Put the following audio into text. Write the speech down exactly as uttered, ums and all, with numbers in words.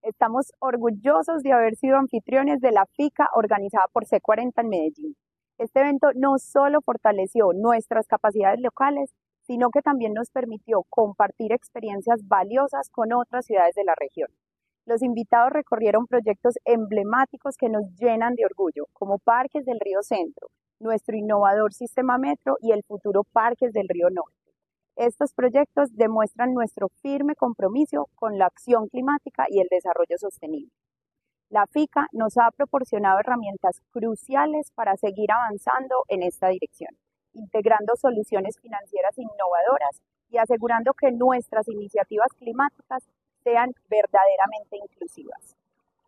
Estamos orgullosos de haber sido anfitriones de la FICA organizada por C cuarenta en Medellín. Este evento no solo fortaleció nuestras capacidades locales, sino que también nos permitió compartir experiencias valiosas con otras ciudades de la región. Los invitados recorrieron proyectos emblemáticos que nos llenan de orgullo, como Parques del Río Centro, nuestro innovador sistema metro y el futuro Parques del Río Norte. Estos proyectos demuestran nuestro firme compromiso con la acción climática y el desarrollo sostenible. La FICA nos ha proporcionado herramientas cruciales para seguir avanzando en esta dirección, integrando soluciones financieras innovadoras y asegurando que nuestras iniciativas climáticas sean verdaderamente inclusivas.